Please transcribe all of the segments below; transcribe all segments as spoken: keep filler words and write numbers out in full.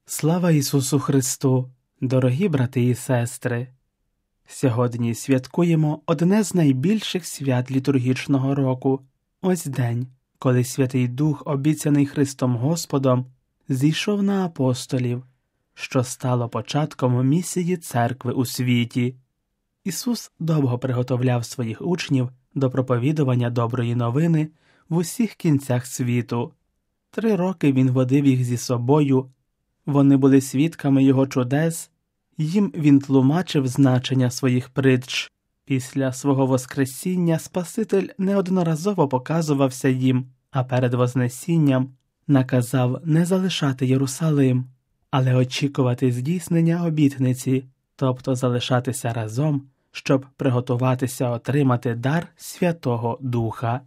Слава Ісусу Христу, дорогі брати і сестри! Сьогодні святкуємо одне з найбільших свят літургічного року. Ось день, коли Святий Дух, обіцяний Христом Господом, зійшов на апостолів, що стало початком місії церкви у світі. Ісус довго приготовляв своїх учнів до проповідування доброї новини в усіх кінцях світу. Три роки Він водив їх зі собою, вони були свідками Його чудес, їм Він тлумачив значення своїх притч. Після свого Воскресіння Спаситель неодноразово показувався їм, а перед Вознесінням наказав не залишати Єрусалим, але очікувати здійснення обітниці, тобто залишатися разом, щоб приготуватися отримати дар Святого Духа.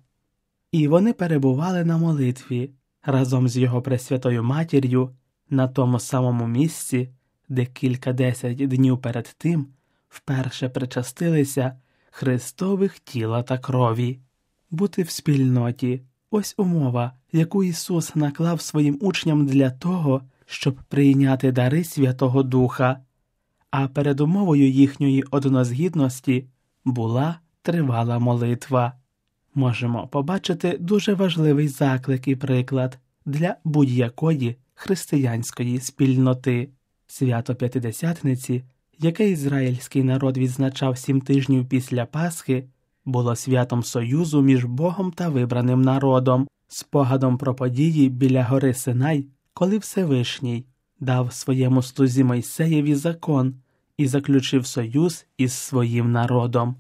І вони перебували на молитві разом з Його Пресвятою Матір'ю на тому самому місці, де кількадесять днів перед тим вперше причастилися Христових тіла та крові. Бути в спільноті – ось умова, яку Ісус наклав своїм учням для того, щоб прийняти дари Святого Духа, а передумовою їхньої однозгідності була тривала молитва. Можемо побачити дуже важливий заклик і приклад для будь-якої християнської спільноти. Свято П'ятидесятниці, яке ізраїльський народ відзначав сім тижнів після Пасхи, було святом союзу між Богом та вибраним народом, спогадом про події біля гори Синай, коли Всевишній дав своєму слузі Мойсеєві закон і заключив союз із своїм народом.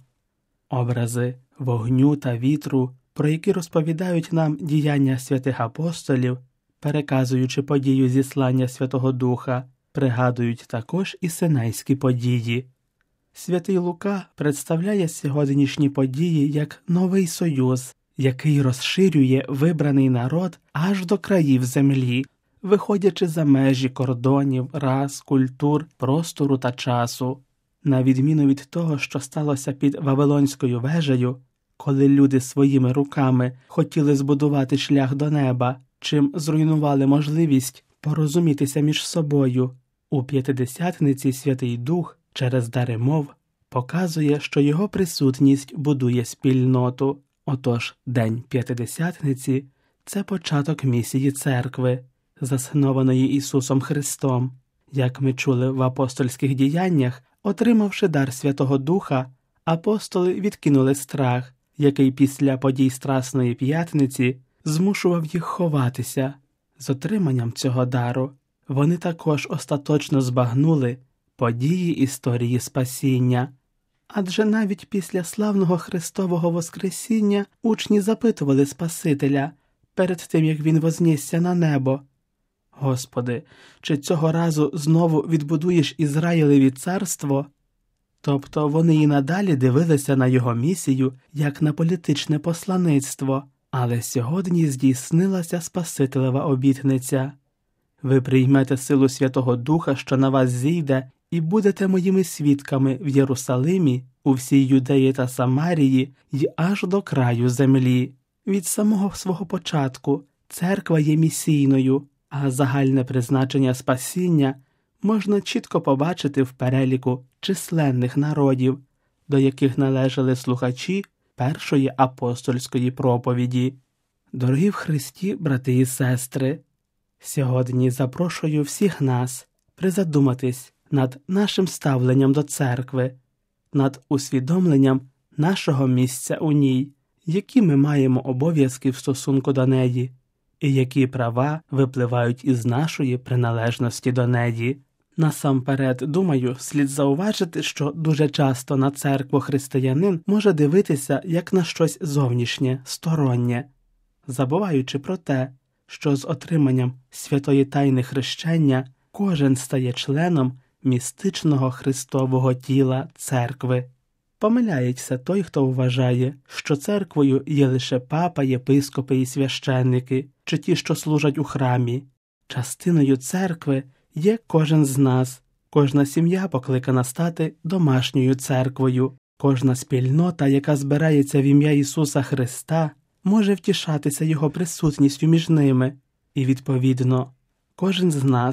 Образи вогню та вітру, про які розповідають нам діяння святих апостолів, переказуючи подію зіслання Святого Духа, пригадують також і синайські події. Святий Лука представляє сьогоднішні події як новий союз, який розширює вибраний народ аж до країв землі, виходячи за межі кордонів, рас, культур, простору та часу. На відміну від того, що сталося під Вавилонською вежею, коли люди своїми руками хотіли збудувати шлях до неба, чим зруйнували можливість порозумітися між собою, у П'ятидесятниці Святий Дух через дари мов показує, що Його присутність будує спільноту. Отож, День П'ятидесятниці – це початок місії церкви, заснованої Ісусом Христом. Як ми чули в апостольських діяннях, отримавши дар Святого Духа, апостоли відкинули страх, який після подій Страсної П'ятниці змушував їх ховатися. З отриманням цього дару вони також остаточно збагнули події історії спасіння. Адже навіть після славного Христового Воскресіння учні запитували Спасителя перед тим, як Він вознісся на небо: «Господи, чи цього разу знову відбудуєш Ізраїлеві царство?» Тобто вони і надалі дивилися на Його місію як на політичне посланництво. Але сьогодні здійснилася Спасителева обітниця: «Ви приймете силу Святого Духа, що на вас зійде, і будете моїми свідками в Єрусалимі, у всій Юдеї та Самарії й аж до краю землі». Від самого свого початку церква є місійною, а загальне призначення спасіння можна чітко побачити в переліку численних народів, до яких належали слухачі першої апостольської проповіді. Дорогі в Христі, брати і сестри, сьогодні запрошую всіх нас призадуматись над нашим ставленням до церкви, над усвідомленням нашого місця у ній, які ми маємо обов'язки в стосунку до неї, і які права випливають із нашої приналежності до неї. Насамперед, думаю, слід зауважити, що дуже часто на церкву християнин може дивитися як на щось зовнішнє, стороннє, забуваючи про те, що з отриманням святої тайни хрещення кожен стає членом містичного Христового тіла церкви. Помиляється той, хто вважає, що церквою є лише папа, єпископи і священники, чи ті, що служать у храмі. Частиною церкви є кожен з нас, кожна сім'я покликана стати домашньою церквою, кожна спільнота, яка збирається в ім'я Ісуса Христа, може втішатися Його присутністю між ними, і, відповідно, кожен з нас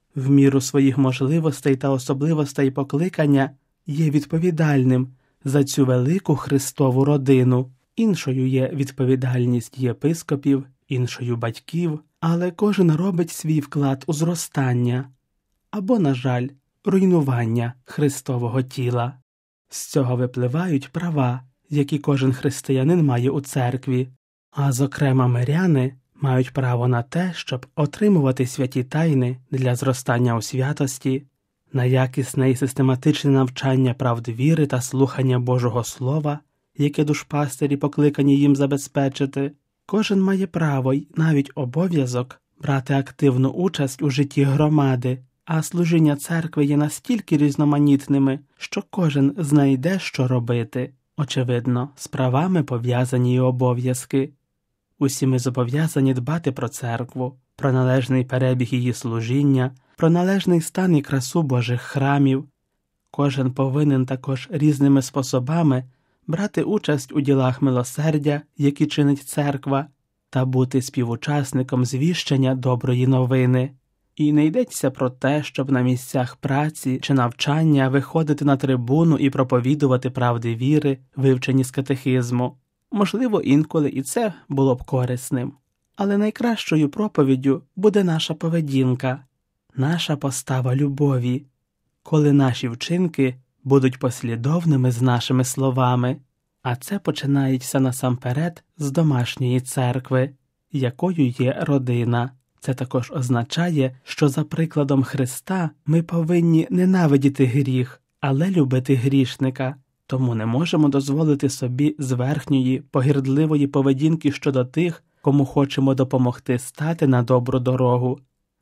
в міру своїх можливостей та особливостей покликання є відповідальним за цю велику Христову родину. Іншою є відповідальність єпископів, іншою батьків, але кожен робить свій вклад у зростання або, на жаль, руйнування Христового тіла. З цього випливають права, які кожен християнин має у церкві, а зокрема миряни мають право на те, щоб отримувати святі тайни для зростання у святості, на якісне і систематичне навчання правд віри та слухання Божого Слова, яке душпастирі покликані їм забезпечити. Кожен має право й навіть обов'язок брати активну участь у житті громади, а служіння церкви є настільки різноманітними, що кожен знайде, що робити. Очевидно, з правами пов'язані й обов'язки. Усі ми зобов'язані дбати про церкву, про належний перебіг її служіння, про належний стан і красу Божих храмів. Кожен повинен також різними способами брати участь у ділах милосердя, які чинить церква, та бути співучасником звіщення доброї новини. І не йдеться про те, щоб на місцях праці чи навчання виходити на трибуну і проповідувати правди віри, вивчені з катехизму. Можливо, інколи і це було б корисним. Але найкращою проповіддю буде наша поведінка, наша постава любові, коли наші вчинки будуть послідовними з нашими словами. А це починається насамперед з домашньої церкви, якою є родина. Це також означає, що за прикладом Христа ми повинні ненавидіти гріх, але любити грішника. Тому не можемо дозволити собі зверхньої, погірдливої поведінки щодо тих, кому хочемо допомогти стати на добру дорогу.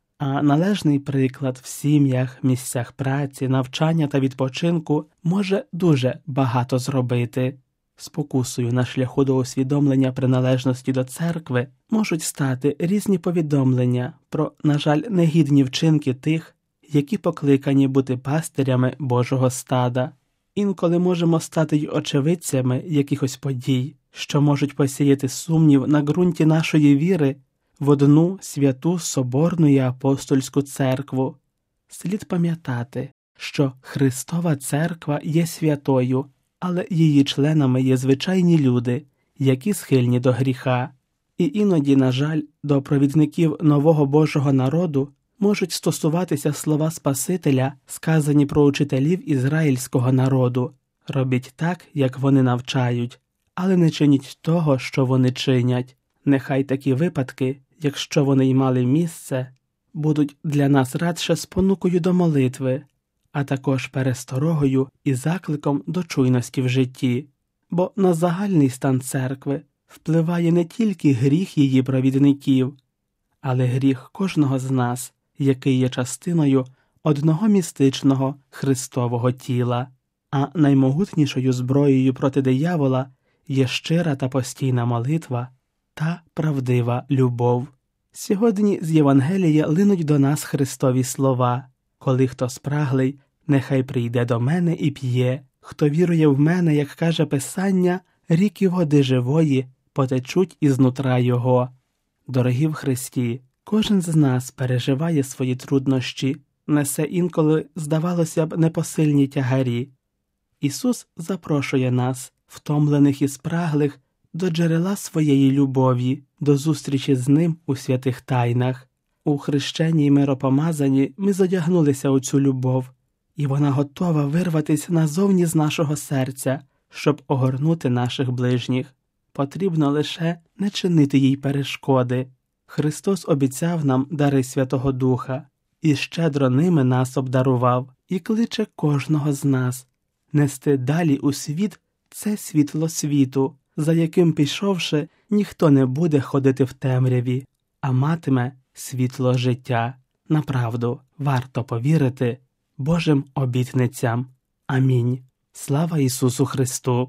А належний приклад в сім'ях, місцях праці, навчання та відпочинку може дуже багато зробити. Спокусою на шляху до усвідомлення приналежності до церкви можуть стати різні повідомлення про, на жаль, негідні вчинки тих, які покликані бути пастирями Божого стада. Інколи можемо стати й очевидцями якихось подій, що можуть посіяти сумнів на ґрунті нашої віри в одну святу соборну і апостольську церкву. Слід пам'ятати, що Христова церква є святою, але її членами є звичайні люди, які схильні до гріха. І іноді, на жаль, до провідників нового Божого народу можуть стосуватися слова Спасителя, сказані про учителів ізраїльського народу. Робіть так, як вони навчають, але не чиніть того, що вони чинять. Нехай такі випадки, якщо вони й мали місце, будуть для нас радше спонукою до молитви, а також пересторогою і закликом до чуйності в житті. Бо на загальний стан церкви впливає не тільки гріх її провідників, але гріх кожного з нас, який є частиною одного містичного Христового тіла. А наймогутнішою зброєю проти диявола є щира та постійна молитва та правдива любов. Сьогодні з Євангелія линуть до нас Христові слова: «Коли хто спраглий, нехай прийде до мене і п'є. Хто вірує в мене, як каже Писання, ріки води живої потечуть із нутра його». Дорогі в Христі, кожен з нас переживає свої труднощі, несе інколи, здавалося б, непосильні тягарі. Ісус запрошує нас, втомлених і спраглих, до джерела своєї любові, до зустрічі з Ним у святих тайнах. У хрещенні й миропомазанні ми задягнулися у цю любов, і вона готова вирватися назовні з нашого серця, щоб огорнути наших ближніх. Потрібно лише не чинити їй перешкоди. Христос обіцяв нам дари Святого Духа, і щедро ними нас обдарував, і кличе кожного з нас нести далі у світ це світло світу, за яким пішовши, ніхто не буде ходити в темряві, а матиме світло життя. Направду, варто повірити Божим обітницям. Амінь. Слава Ісусу Христу!